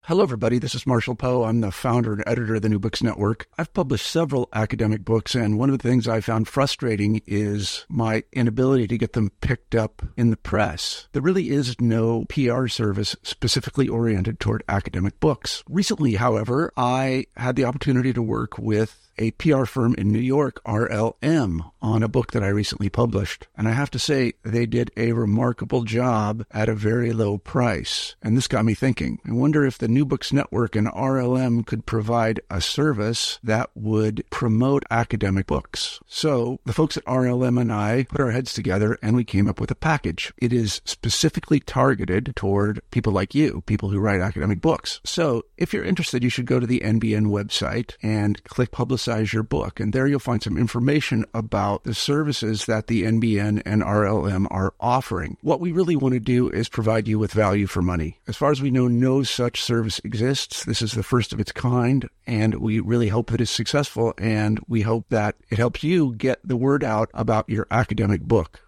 Hello, everybody. This is Marshall Poe. I'm the founder and editor of the New Books Network. I've published several academic books, and one of the things I found frustrating is my inability to get them picked up in the press. There really is no PR service specifically oriented toward academic books. Recently, however, I had the opportunity to work with a PR firm in New York, RLM, on a book that I recently published. And I have to say, they did a remarkable job at a very low price. And this got me thinking. I wonder if the New Books Network and RLM could provide a service that would promote academic books. So the folks at RLM and I put our heads together and we came up with a package. It is specifically targeted toward people like you, people who write academic books. So if you're interested, you should go to the NBN website and click Publicize Your Book. And there you'll find some information about the services that the NBN and RLM are offering. What we really want to do is provide you with value for money. As far as we know, no such service exists. This is the first of its kind, and we really hope that it's successful, and we hope that it helps you get the word out about your academic book.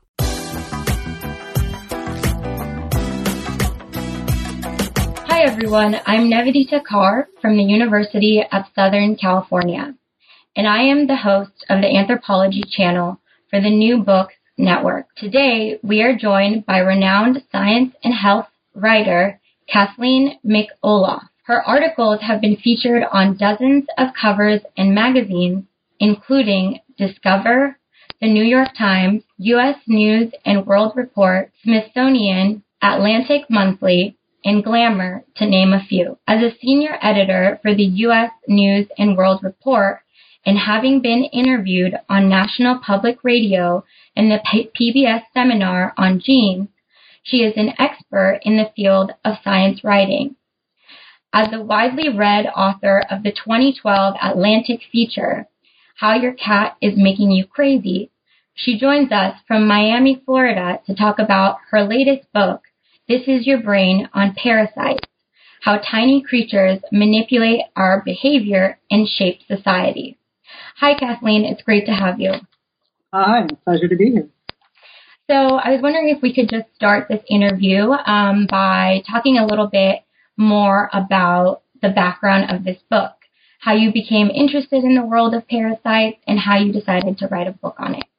Hi everyone, I'm Navidita Kaur from the University of Southern California, and I am the host of the Anthropology channel for the New Books Network. Today, we are joined by renowned science and health writer Kathleen McOllough. Her articles have been featured on dozens of covers in magazines, including Discover, The New York Times, U.S. News and World Report, Smithsonian, Atlantic Monthly, and Glamour, to name a few. As a senior editor for the U.S. News and World Report, and having been interviewed on National Public Radio and the PBS seminar on genes, she is an expert in the field of science writing. As the widely read author of the 2012 Atlantic feature, How Your Cat is Making You Crazy, she joins us from Miami, Florida to talk about her latest book, This Is Your Brain on Parasites, How Tiny Creatures Manipulate Our Behavior and Shape Society. Hi, Kathleen. It's great to have you. Hi. Pleasure to be here. So I was wondering if we could just start this interview by talking a little bit more about the background of this book, how you became interested in the world of parasites, and how you decided to write a book on it.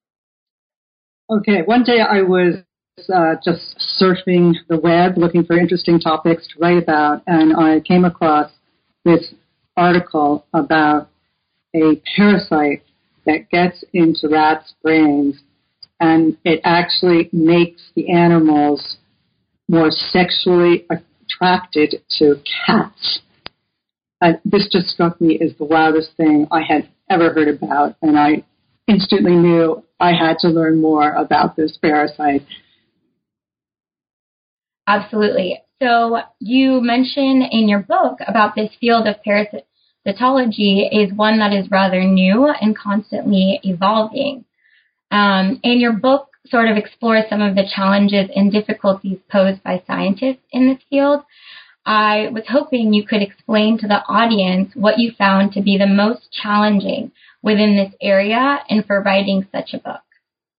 Okay. One day I was just surfing the web looking for interesting topics to write about, and I came across this article about a parasite that gets into rats' brains, and it actually makes the animals more sexually attracted to cats. And this just struck me as the wildest thing I had ever heard about, and I instantly knew I had to learn more about this parasite. Absolutely. So you mention in your book about this field of parasitology is one that is rather new and constantly evolving. And your book sort of explores some of the challenges and difficulties posed by scientists in this field. I was hoping you could explain to the audience what you found to be the most challenging within this area and for writing such a book.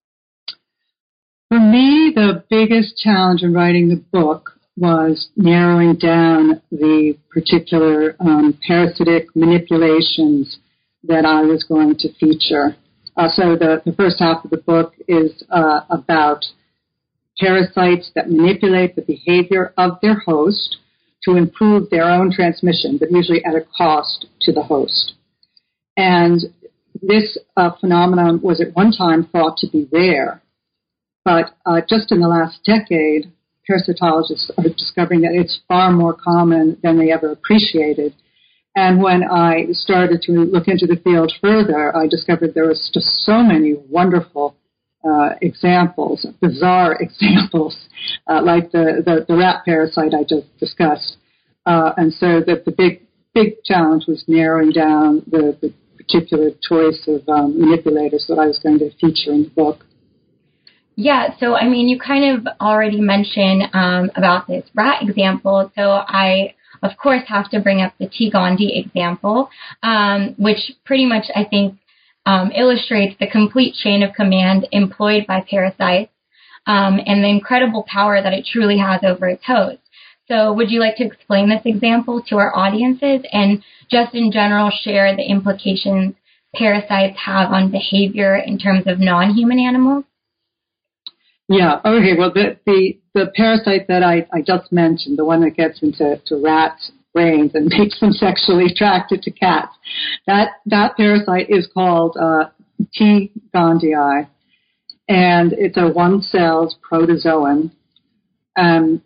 For me, the biggest challenge in writing the book was narrowing down the particular parasitic manipulations that I was going to feature. So the first half of the book is about parasites that manipulate the behavior of their host to improve their own transmission, but usually at a cost to the host. And this phenomenon was at one time thought to be rare, but just in the last decade, parasitologists are discovering that it's far more common than they ever appreciated. And when I started to look into the field further, I discovered there was just so many wonderful examples, bizarre examples, like the rat parasite I just discussed. And so the big challenge was narrowing down the particular choice of manipulators that I was going to feature in the book. Yeah, so I mean, you kind of already mentioned about this rat example, so I, of course, have to bring up the T. gondii example, which pretty much, I think, illustrates the complete chain of command employed by parasites and the incredible power that it truly has over its host. So would you like to explain this example to our audiences and just in general share the implications parasites have on behavior in terms of non-human animals? Yeah, okay. Well, the parasite that I just mentioned, the one that gets into rats' brains and makes them sexually attracted to cats, that parasite is called T. gondii, and it's a one-celled protozoan. And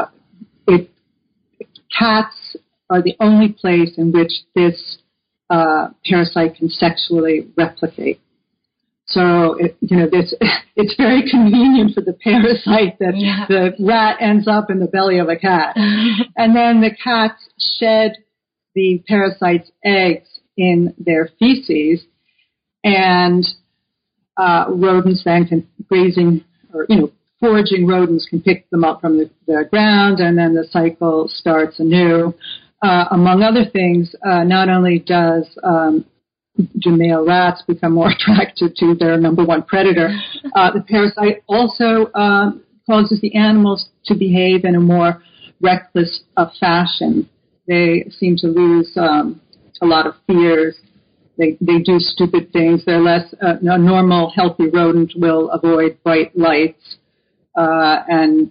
cats are the only place in which this parasite can sexually replicate. So, it's very convenient for the parasite that the rat ends up in the belly of a cat. And then the cats shed the parasite's eggs in their feces, and rodents then can foraging rodents can pick them up from the ground, and then the cycle starts anew. Among other things, not only do male rats become more attracted to their number one predator, the parasite also causes the animals to behave in a more reckless fashion. They seem to lose a lot of fears. They do stupid things. They're less, a normal, healthy rodent will avoid bright lights and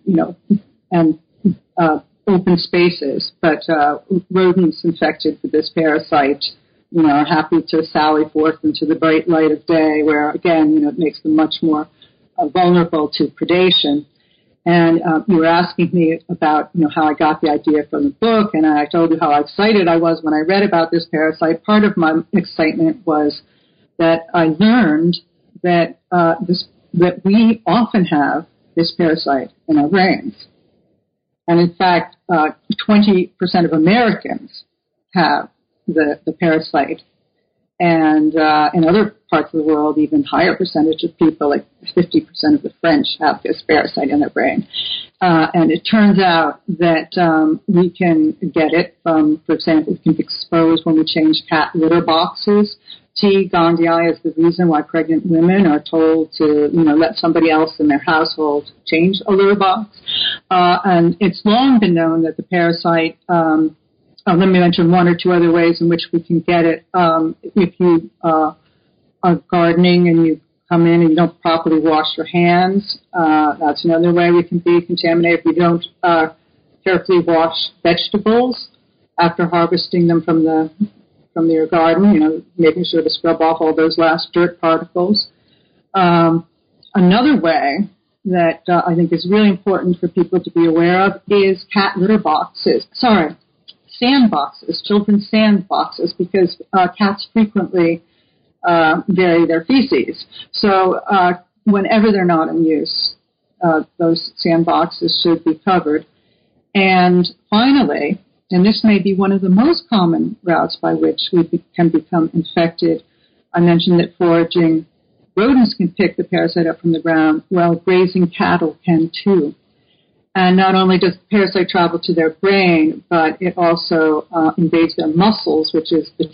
open spaces. But rodents infected with this parasite, are happy to sally forth into the bright light of day, where, again, it makes them much more vulnerable to predation. And you were asking me about, how I got the idea from the book, and I told you how excited I was when I read about this parasite. Part of my excitement was that I learned that that we often have this parasite in our brains. And in fact, 20% of Americans have the parasite. And in other parts of the world, even higher percentage of people, like 50% of the French, have this parasite in their brain. And it turns out that we can get it from, for example, it can be exposed when we change cat litter boxes. T. gondii is the reason why pregnant women are told to, let somebody else in their household change a litter box. And it's long been known that the parasite, let me mention one or two other ways in which we can get it. If you are gardening and you come in and you don't properly wash your hands, that's another way we can be contaminated. If we don't carefully wash vegetables after harvesting them from your garden, making sure to scrub off all those last dirt particles. Another way that I think is really important for people to be aware of is cat litter boxes. Sandboxes, children's sandboxes, because cats frequently vary their feces. So whenever they're not in use, those sandboxes should be covered. And finally, and this may be one of the most common routes by which we can become infected, I mentioned that foraging rodents can pick the parasite up from the ground. Well, grazing cattle can too. And not only does the parasite travel to their brain, but it also invades their muscles, which is the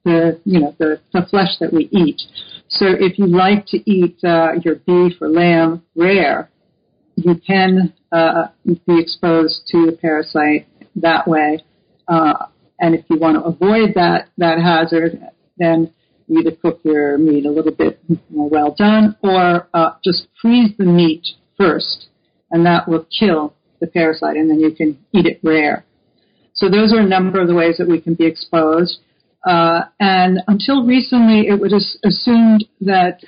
flesh that we eat. So if you like to eat your beef or lamb rare, you can be exposed to the parasite that way. And if you want to avoid that hazard, then you either cook your meat a little bit more well done, or just freeze the meat first, and that will kill the parasite, and then you can eat it rare. So those are a number of the ways that we can be exposed. And until recently, it was assumed that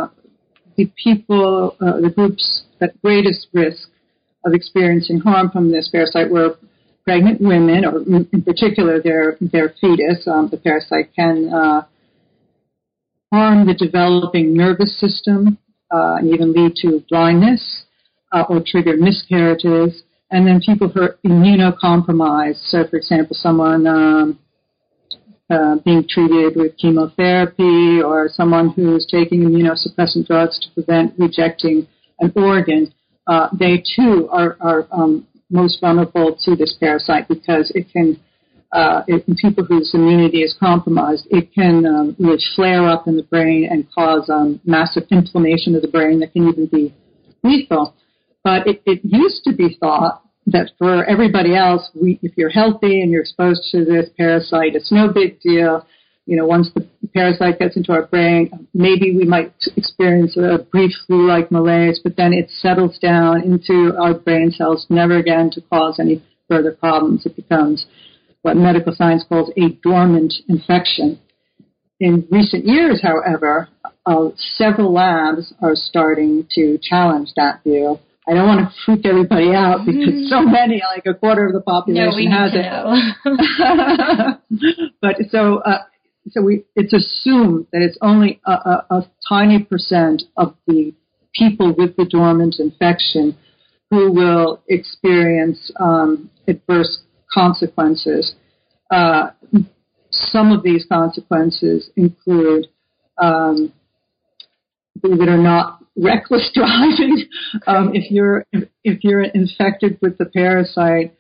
the groups at greatest risk of experiencing harm from this parasite were pregnant women, or in particular their fetus. The parasite can harm the developing nervous system and even lead to blindness or trigger miscarriages. And then people who are immunocompromised. So, for example, someone being treated with chemotherapy, or someone who's taking immunosuppressant drugs to prevent rejecting an organ, they too are most vulnerable to this parasite, because it can, in people whose immunity is compromised, it can really flare up in the brain and cause massive inflammation of the brain that can even be lethal. But it used to be thought that for everybody else, if you're healthy and you're exposed to this parasite, it's no big deal. Once the parasite gets into our brain, maybe we might experience a brief flu-like malaise, but then it settles down into our brain cells, never again to cause any further problems. It becomes what medical science calls a dormant infection. In recent years, however, several labs are starting to challenge that view. I don't want to freak everybody out because so many, like a quarter of the population has it. But it's assumed that it's only a tiny percent of the people with the dormant infection who will experience adverse consequences. Some of these consequences include, believe it or not, reckless driving. If you're infected with the parasite,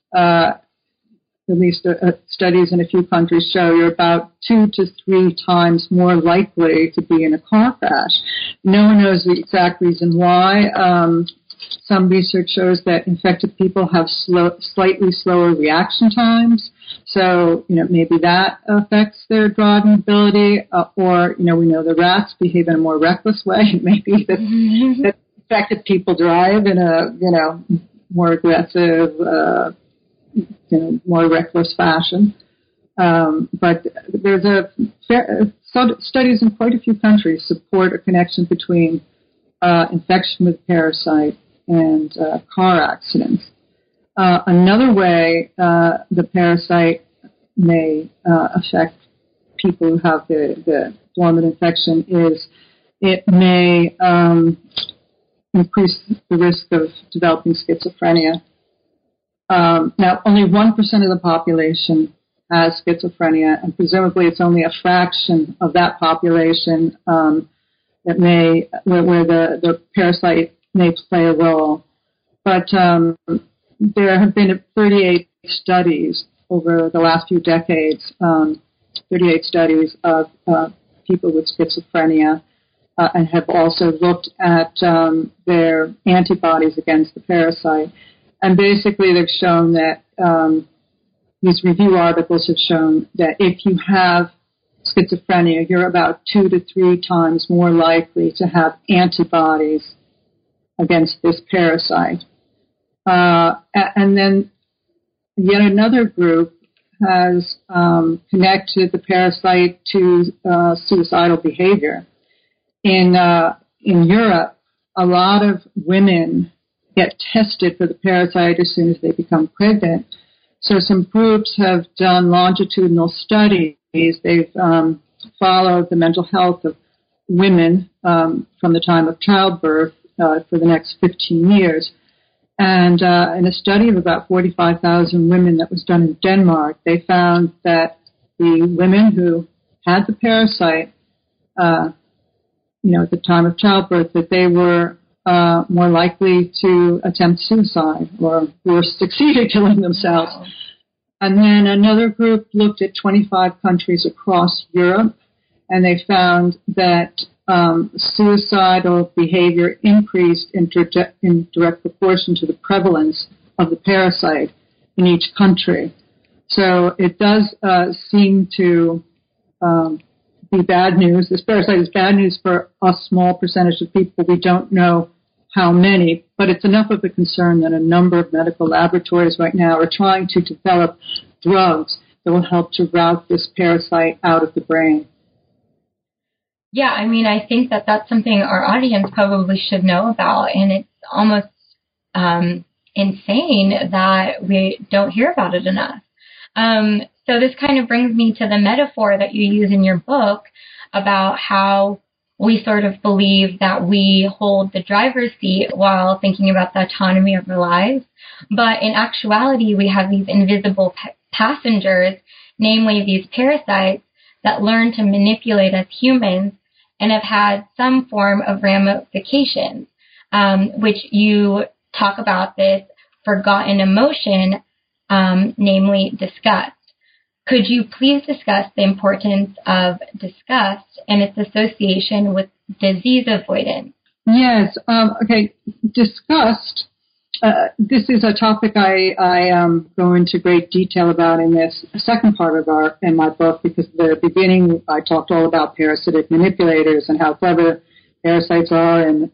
at least studies in a few countries show you're about 2 to 3 times more likely to be in a car crash. No one knows the exact reason why. Some research shows that infected people have slightly slower reaction times. So, maybe that affects their driving ability. Or, we know the rats behave in a more reckless way. Maybe that infected people drive in a, more aggressive, more reckless fashion. But there's studies in quite a few countries support a connection between infection with parasite and car accidents. Another way the parasite may affect people who have the dormant infection is it may increase the risk of developing schizophrenia. Now, only 1% of the population has schizophrenia, and presumably it's only a fraction of that population that where the parasite may play a role. But there have been 38 studies over the last few decades, 38 studies of people with schizophrenia, and have also looked at their antibodies against the parasite. And basically they've shown that, these review articles have shown that if you have schizophrenia, you're about 2 to 3 times more likely to have antibodies against this parasite. And then yet another group has connected the parasite to suicidal behavior. In Europe, a lot of women get tested for the parasite as soon as they become pregnant. So some groups have done longitudinal studies. They've followed the mental health of women from the time of childbirth for the next 15 years. And in a study of about 45,000 women that was done in Denmark, they found that the women who had the parasite, at the time of childbirth, that they were more likely to attempt suicide or succeeded killing themselves. Wow. And then another group looked at 25 countries across Europe, and they found that suicidal behavior increased in direct proportion to the prevalence of the parasite in each country. So it does seem to be bad news. This parasite is bad news for a small percentage of people. We don't know how many, but it's enough of a concern that a number of medical laboratories right now are trying to develop drugs that will help to rout this parasite out of the brain. Yeah, I think that that's something our audience probably should know about, and it's almost insane that we don't hear about it enough. So this kind of brings me to the metaphor that you use in your book about how we sort of believe that we hold the driver's seat while thinking about the autonomy of our lives. But in actuality, we have these invisible passengers, namely these parasites, that learn to manipulate us humans and have had some form of ramifications, which you talk about this forgotten emotion, namely disgust. Could you please discuss the importance of disgust and its association with disease avoidance? Yes. Okay. Disgust This is a topic I go into great detail about in this second part of my book, because at the beginning I talked all about parasitic manipulators and how clever parasites are, and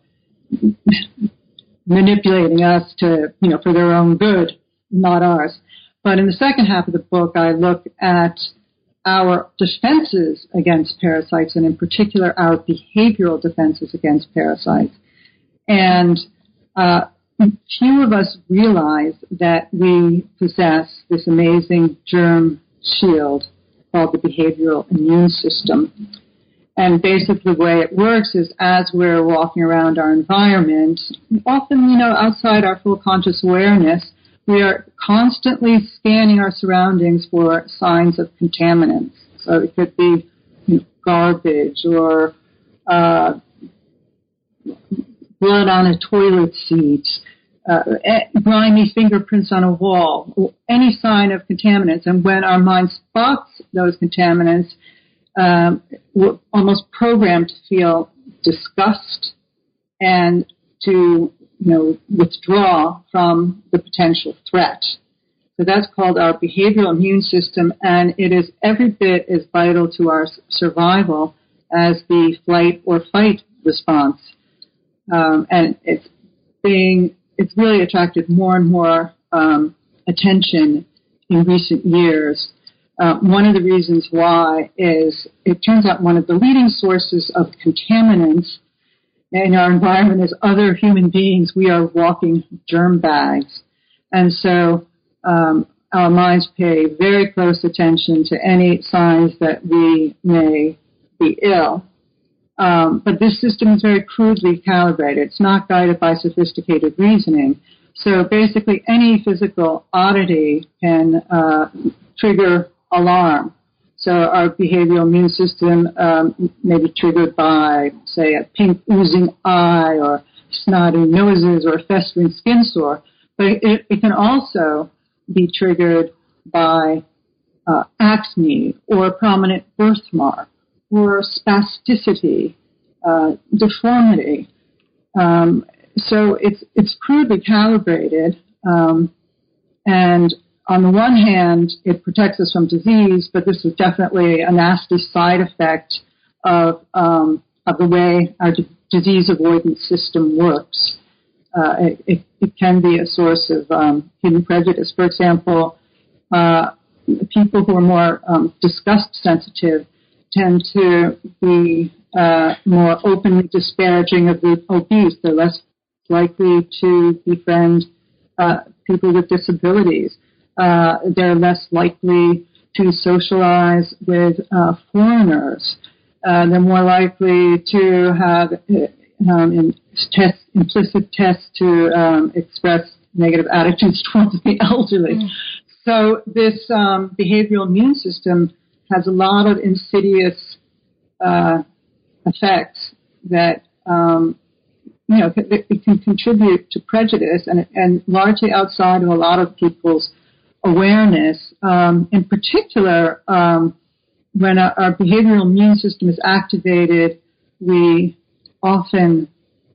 manipulating us to for their own good, not ours. But in the second half of the book, I look at our defenses against parasites, and in particular our behavioral defenses against parasites. And few of us realize that we possess this amazing germ shield called the behavioral immune system. And basically the way it works is, as we're walking around our environment, often, outside our full conscious awareness, we are constantly scanning our surroundings for signs of contaminants. So it could be garbage or blood on a toilet seat, grimy fingerprints on a wall, or any sign of contaminants. And when our mind spots those contaminants, we're almost programmed to feel disgust and to withdraw from the potential threat. So that's called our behavioral immune system, and it is every bit as vital to our survival as the flight or fight response. And it's really attracted more and more attention in recent years. One of the reasons why is it turns out one of the leading sources of contaminants in our environment is other human beings. We are walking germ bags. And so our minds pay very close attention to any signs that we may be ill. But this system is very crudely calibrated. It's not guided by sophisticated reasoning. So basically any physical oddity can trigger alarm. So our behavioral immune system may be triggered by, say, a pink oozing eye or snotty noses or a festering skin sore. But it can also be triggered by acne or a prominent birthmark or spasticity, deformity. So it's crudely calibrated, and on the one hand, it protects us from disease, but this is definitely a nasty side effect of the way our disease avoidance system works. It can be a source of hidden prejudice. For example, people who are more disgust sensitive tend to be more openly disparaging of the obese. They're less likely to befriend people with disabilities. They're less likely to socialize with foreigners. They're more likely to have implicit tests to express negative attitudes towards the elderly. So this behavioral immune system has a lot of insidious effects that it can contribute to prejudice and largely outside of a lot of people's awareness. In particular, when our behavioral immune system is activated, we often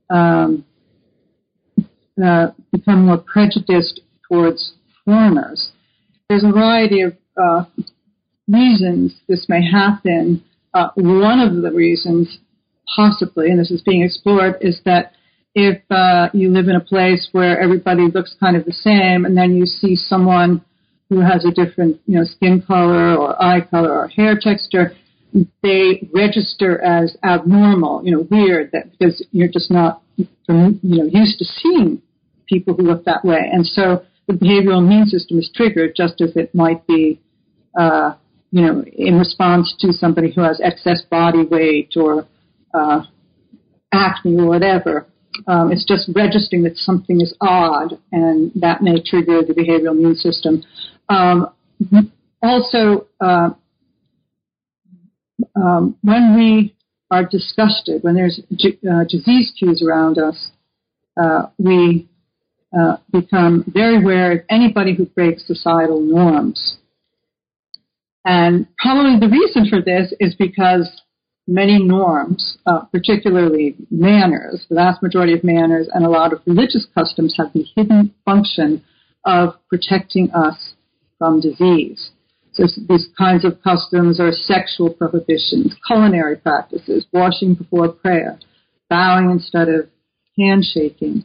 become more prejudiced towards foreigners. There's a variety of reasons this may happen. One of the reasons, possibly, and this is being explored, is that if you live in a place where everybody looks kind of the same, and then you see someone who has a different, skin color or eye color or hair texture, they register as abnormal, weird, because you're just not, used to seeing people who look that way. And so the behavioral immune system is triggered just as it might be, in response to somebody who has excess body weight or acne or whatever. It's just registering that something is odd, and that may trigger the behavioral immune system. Also, when we are disgusted, when there's disease cues around us, we become very aware of anybody who breaks societal norms. And probably the reason for this is because many norms, particularly manners. The vast majority of manners and a lot of religious customs have the hidden function of protecting us from disease. So these kinds of customs are sexual prohibitions, culinary practices, washing before prayer, bowing instead of handshaking.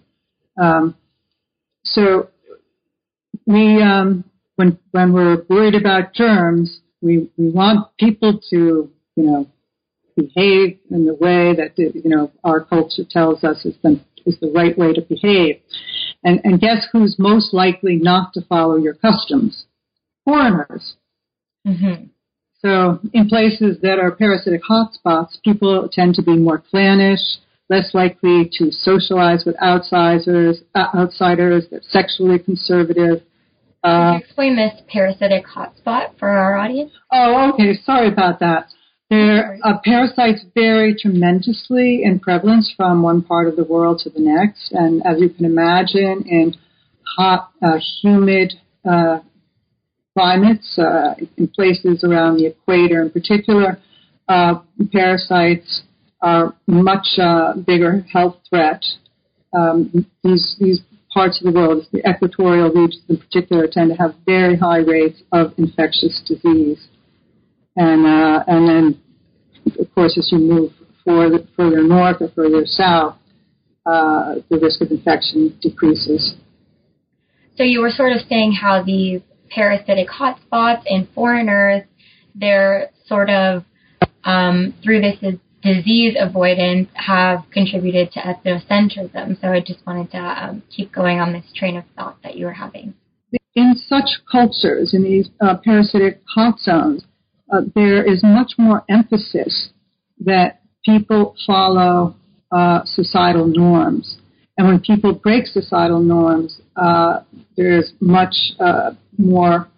So we, when we're worried about germs, we want people to, behave in the way that, our culture tells us is the right way to behave. And guess who's most likely not to follow your customs? Foreigners. Mm-hmm. So in places that are parasitic hotspots, people tend to be more clannish, less likely to socialize with outsiders, they're sexually conservative. Could you explain this parasitic hotspot for our audience? Oh, okay. Sorry about that. Parasites vary tremendously in prevalence from one part of the world to the next. And as you can imagine, in hot, humid climates, in places around the equator in particular, parasites are much bigger health threat. These parts of the world, the equatorial regions in particular, tend to have very high rates of infectious disease. And then, of course, as you move further north or further south, the risk of infection decreases. So you were sort of saying how these parasitic hotspots and foreigners, they're sort of, through this disease avoidance, have contributed to ethnocentrism. So I just wanted to keep going on this train of thought that you were having. In such cultures, in these parasitic hot zones, there is much more emphasis that people follow societal norms. And when people break societal norms, there's much more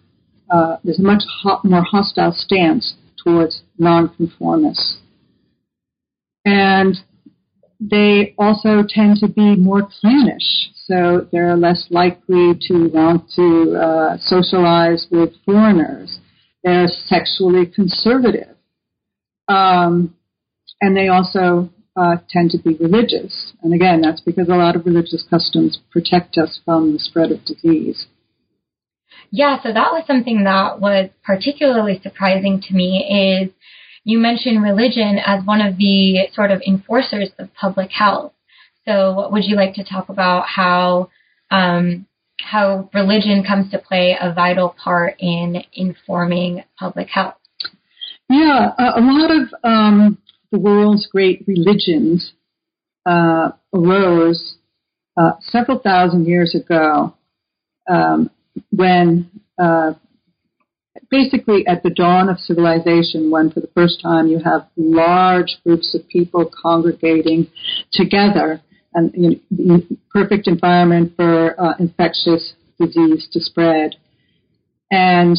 hostile stance towards nonconformists. And they also tend to be more clannish, so they're less likely to want to socialize with foreigners. They're sexually conservative. And they also tend to be religious. And again, that's because a lot of religious customs protect us from the spread of disease. Yeah, so that was something that was particularly surprising to me is you mentioned religion as one of the sort of enforcers of public health. So would you like to talk about how religion comes to play a vital part in informing public health? Yeah, a lot of the world's great religions arose several thousand years ago when basically at the dawn of civilization, when for the first time you have large groups of people congregating together, and the perfect environment for infectious disease to spread. And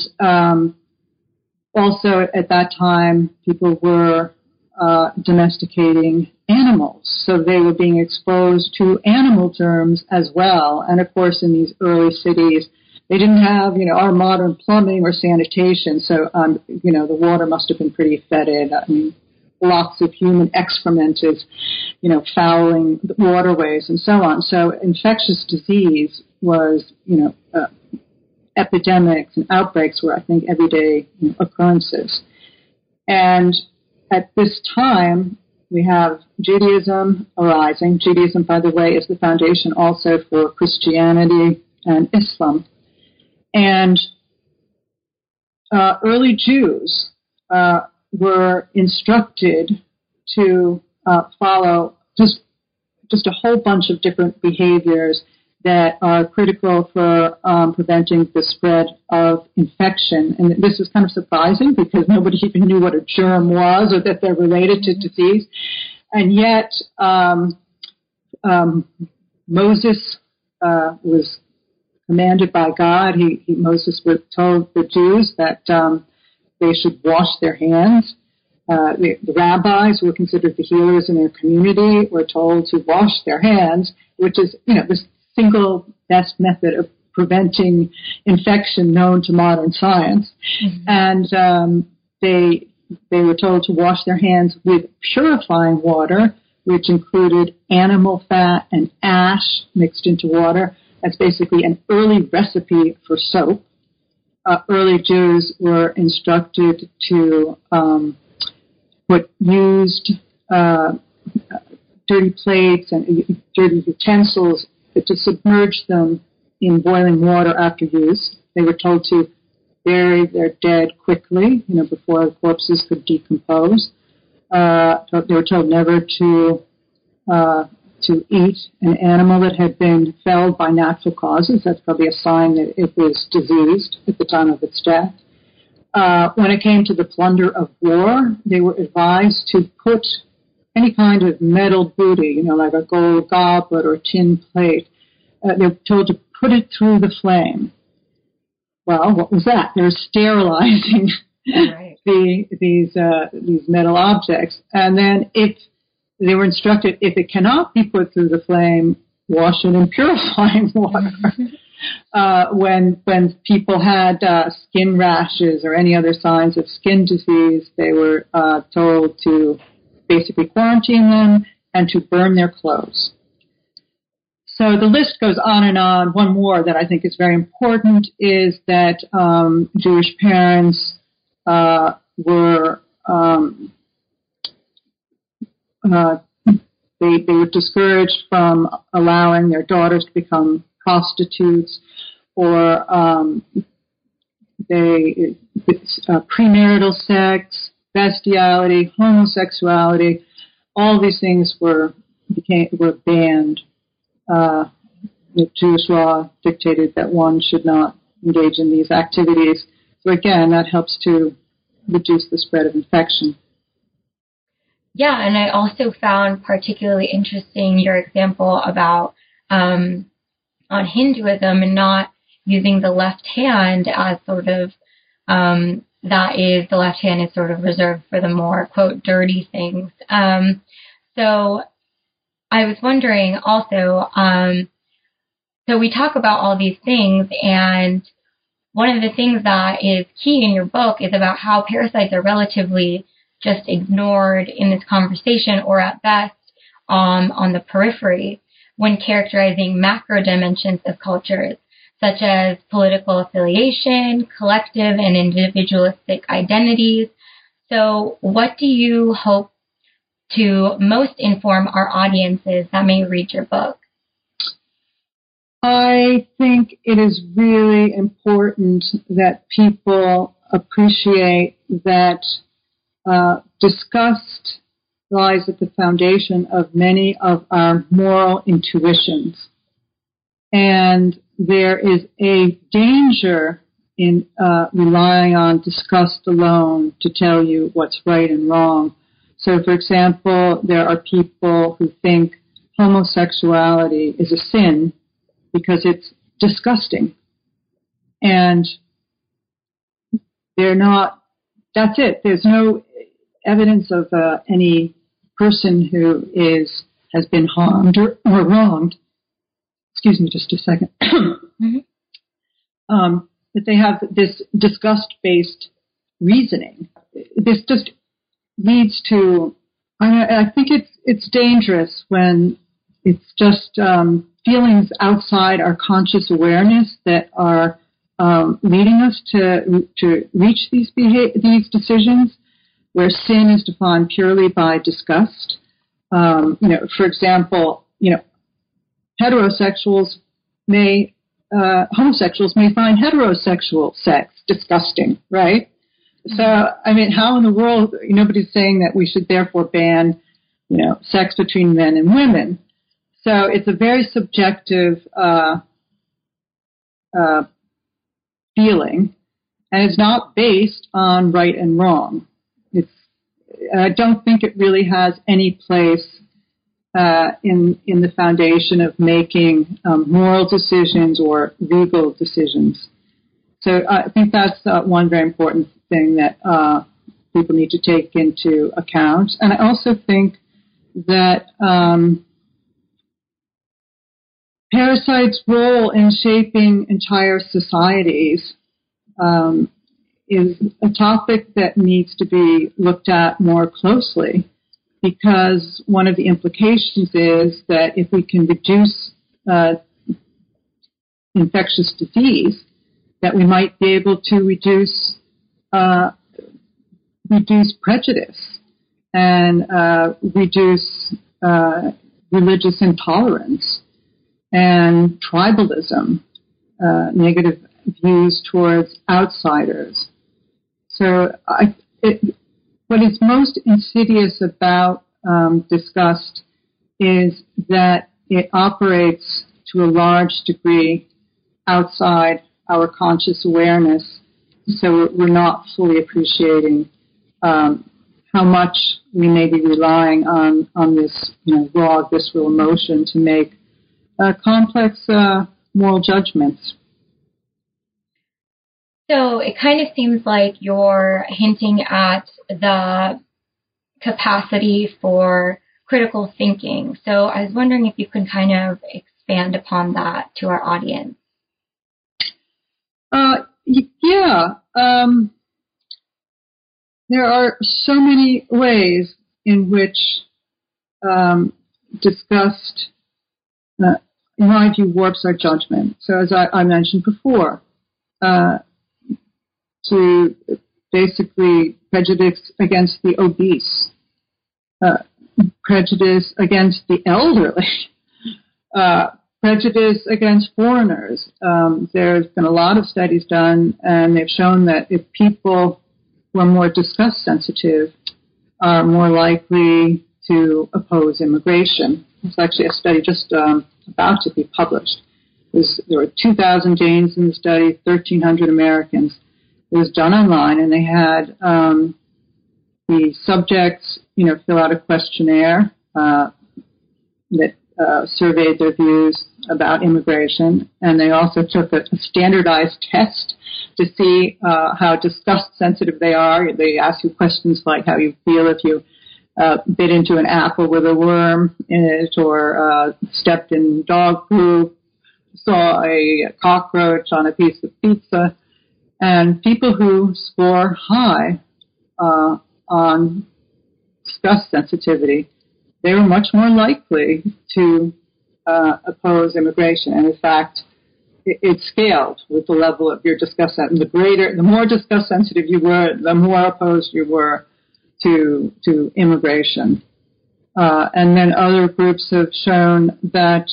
also at that time, people were domesticating animals, so they were being exposed to animal germs as well. And of course, in these early cities, they didn't have, our modern plumbing or sanitation, so, the water must have been pretty fetid. I mean, lots of human excrement is, fouling the waterways and so on. So infectious disease was, epidemics and outbreaks were, I think, everyday occurrences. And at this time, we have Judaism arising. Judaism, by the way, is the foundation also for Christianity and Islam. And early Jews were instructed to follow just a whole bunch of different behaviors that are critical for preventing the spread of infection. And this is kind of surprising because nobody even knew what a germ was or that they're related to disease. And yet Moses was commanded by God. Moses told the Jews that they should wash their hands. The rabbis, who were considered the healers in their community, were told to wash their hands, which is, the single best method of preventing infection known to modern science. Mm-hmm. And they they were told to wash their hands with purifying water, which included animal fat and ash mixed into water. That's basically an early recipe for soap. Early Jews were instructed to put used dirty plates and dirty utensils, to submerge them in boiling water after use. They were told to bury their dead quickly, before the corpses could decompose. They were told never to eat an animal that had been felled by natural causes. That's probably a sign that it was diseased at the time of its death. When it came to the plunder of war, they were advised to put any kind of metal booty, like a gold goblet or tin plate. They were told to put it through the flame. Well, what was that? They were sterilizing right. these metal objects. And then if they were instructed, if it cannot be put through the flame, wash it in purifying water. When people had skin rashes or any other signs of skin disease, they were told to basically quarantine them and to burn their clothes. So the list goes on and on. One more that I think is very important is that Jewish parents were they were discouraged from allowing their daughters to become prostitutes or premarital sex, bestiality, homosexuality. All these things were banned. The Jewish law dictated that one should not engage in these activities. So again, that helps to reduce the spread of infection. Yeah, and I also found particularly interesting your example about on Hinduism and not using the left hand as sort of the left hand is sort of reserved for the more, quote, dirty things. So I was wondering also, so we talk about all these things, and one of the things that is key in your book is about how parasites are relatively just ignored in this conversation, or at best on the periphery, when characterizing macro dimensions of cultures, such as political affiliation, collective and individualistic identities. So what do you hope to most inform our audiences that may read your book? I think it is really important that people appreciate that disgust lies at the foundation of many of our moral intuitions. And there is a danger in relying on disgust alone to tell you what's right and wrong. So, for example, there are people who think homosexuality is a sin because it's disgusting. And they're not, that's it. There's no evidence of any person who has been harmed or wronged. Excuse me just a second. Mm-hmm. That they have this disgust-based reasoning. This just leads to, I think it's dangerous when it's just feelings outside our conscious awareness that are leading us to reach these decisions, where sin is defined purely by disgust. For example, homosexuals may find heterosexual sex disgusting, right? So, how in the world, nobody's saying that we should therefore ban, sex between men and women. So it's a very subjective feeling, and it's not based on right and wrong. I don't think it really has any place in the foundation of making moral decisions or legal decisions. So I think that's one very important thing that people need to take into account. And I also think that parasites' role in shaping entire societies is a topic that needs to be looked at more closely, because one of the implications is that if we can reduce infectious disease, that we might be able to reduce prejudice and reduce religious intolerance and tribalism, negative views towards outsiders. So what is most insidious about disgust is that it operates to a large degree outside our conscious awareness, so we're not fully appreciating how much we may be relying on this raw, visceral emotion to make complex moral judgments. So it kind of seems like you're hinting at the capacity for critical thinking. So I was wondering if you can kind of expand upon that to our audience. Yeah. There are so many ways in which disgust, in my view, warps our judgment. So as I mentioned before, to basically prejudice against the obese, prejudice against the elderly, prejudice against foreigners. There's been a lot of studies done, and they've shown that if people who are more disgust sensitive are more likely to oppose immigration. It's actually a study just about to be published. There were 2,000 Jains in the study, 1,300 Americans. It was done online, and they had the subjects, fill out a questionnaire that surveyed their views about immigration, and they also took a standardized test to see how disgust-sensitive they are. They ask you questions like how you feel if you bit into an apple with a worm in it, or stepped in dog poop, saw a cockroach on a piece of pizza. And people who score high on disgust sensitivity, they were much more likely to oppose immigration. And in fact, it scaled with the level of your disgust. And the more disgust sensitive you were, the more opposed you were to immigration. And then other groups have shown that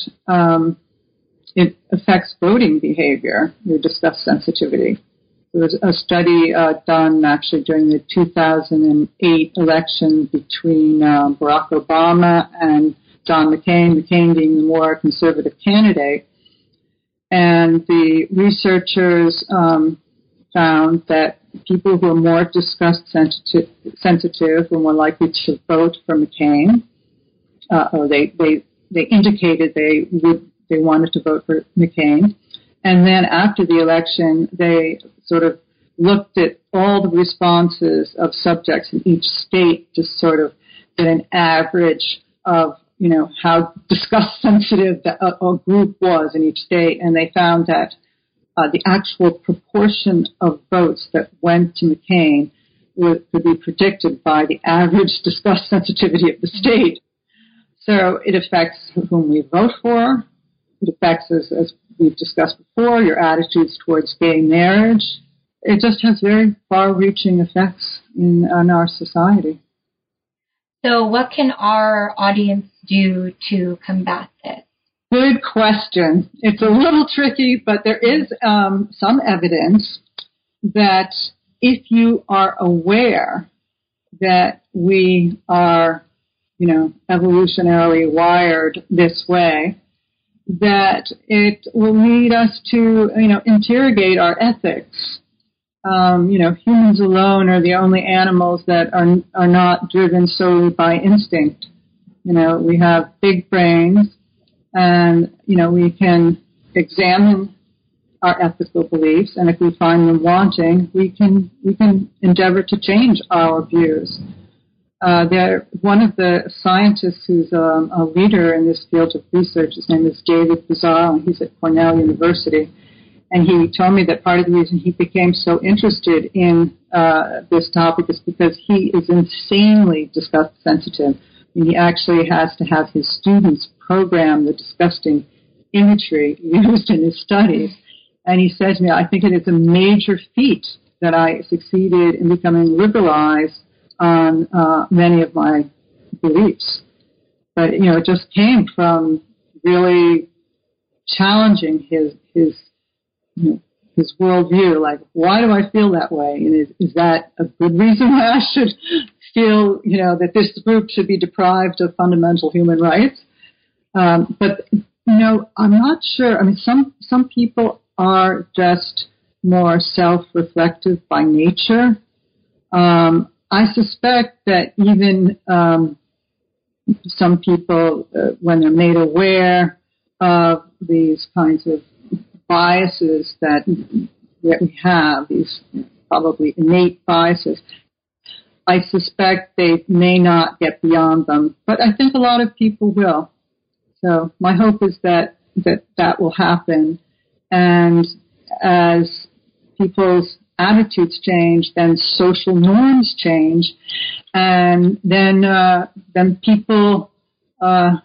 it affects voting behavior, your disgust sensitivity. There was a study done actually during the 2008 election between Barack Obama and John McCain, McCain being the more conservative candidate. And the researchers found that people who are more disgust sensitive were more likely to vote for McCain, or they indicated they wanted to vote for McCain. And then after the election, they sort of looked at all the responses of subjects in each state to sort of get an average of, how disgust sensitive a group was in each state. And they found that the actual proportion of votes that went to McCain could be predicted by the average disgust sensitivity of the state. So it affects whom we vote for. It affects, as we've discussed before, your attitudes towards gay marriage. It just has very far-reaching effects on our society. So what can our audience do to combat this? Good question. It's a little tricky, but there is some evidence that if you are aware that we are, evolutionarily wired this way, that it will lead us to, interrogate our ethics. Humans alone are the only animals that are not driven solely by instinct. We have big brains, and, we can examine our ethical beliefs, and if we find them wanting, we can endeavor to change our views. One of the scientists who's a leader in this field of research, his name is David Bazal, and he's at Cornell University. And he told me that part of the reason he became so interested in this topic is because he is insanely disgust sensitive. And he actually has to have his students program the disgusting imagery used in his studies. And he says to me, I think it is a major feat that I succeeded in becoming liberalized on many of my beliefs. But, it just came from really challenging his worldview. Like, why do I feel that way? And is that a good reason why I should feel, that this group should be deprived of fundamental human rights? But, I'm not sure. I mean, some people are just more self-reflective by nature. I suspect that even some people, when they're made aware of these kinds of biases that we have, these probably innate biases, I suspect they may not get beyond them. But I think a lot of people will. So my hope is that will happen. And as people's attitudes change, then social norms change, and then people are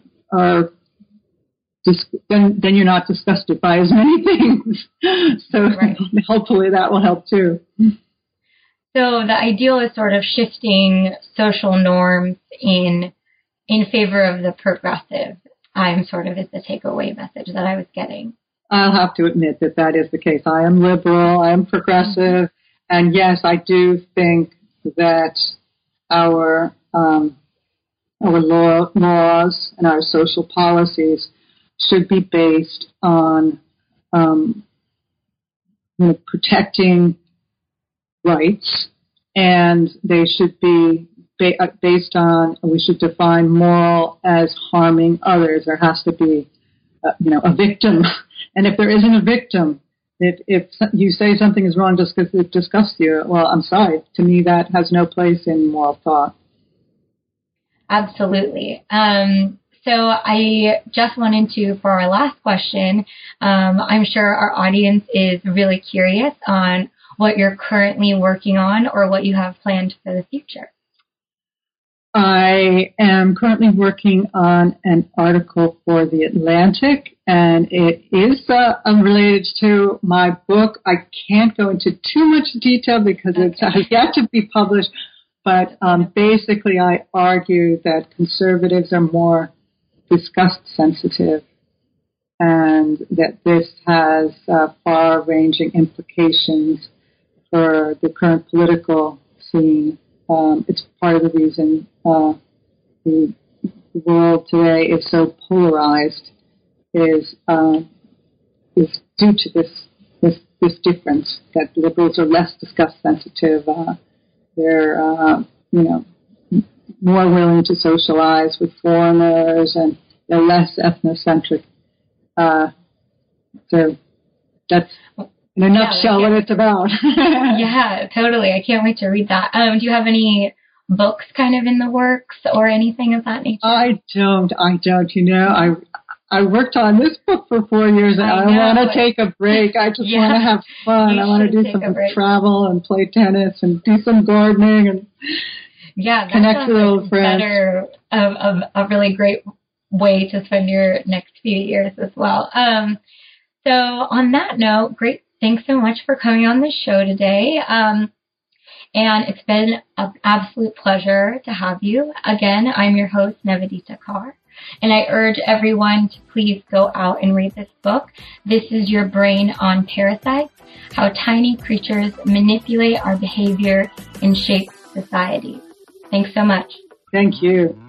then you're not disgusted by as many things. So right. Hopefully that will help too. So the ideal is sort of shifting social norms in favor of the progressive. Is the takeaway message that I was getting. I'll have to admit that is the case. I am liberal, I am progressive, and yes, I do think that our laws and our social policies should be based on protecting rights, and they should be based on, we should define moral as harming others. There has to be a victim. And if there isn't a victim, if you say something is wrong just because it disgusts you, well, I'm sorry. To me, that has no place in moral thought. Absolutely. So I just wanted to, for our last question, I'm sure our audience is really curious on what you're currently working on or what you have planned for the future. I am currently working on an article for The Atlantic, and it is related to my book. I can't go into too much detail because it has yet to be published, but basically I argue that conservatives are more disgust sensitive, and that this has far-ranging implications for the current political scene. It's part of the reason the world today is so polarized is due to this difference, that liberals are less disgust sensitive. They're more willing to socialize with foreigners, and they're less ethnocentric. So that's in a nutshell what it's about. Yeah, totally. I can't wait to read that. Do you have any books kind of in the works or anything of that nature? I don't. I worked on this book for 4 years, and I want to take a break. I just want to have fun. I want to do some travel and play tennis and do some gardening and connect with old friends. Better of a really great way to spend your next few years as well. So on that note, great. Thanks so much for coming on the show today. And it's been an absolute pleasure to have you. Again, I'm your host, Nivedita Kaur. And I urge everyone to please go out and read this book. This is Your Brain on Parasites, How Tiny Creatures Manipulate Our Behavior and Shape Society. Thanks so much. Thank you.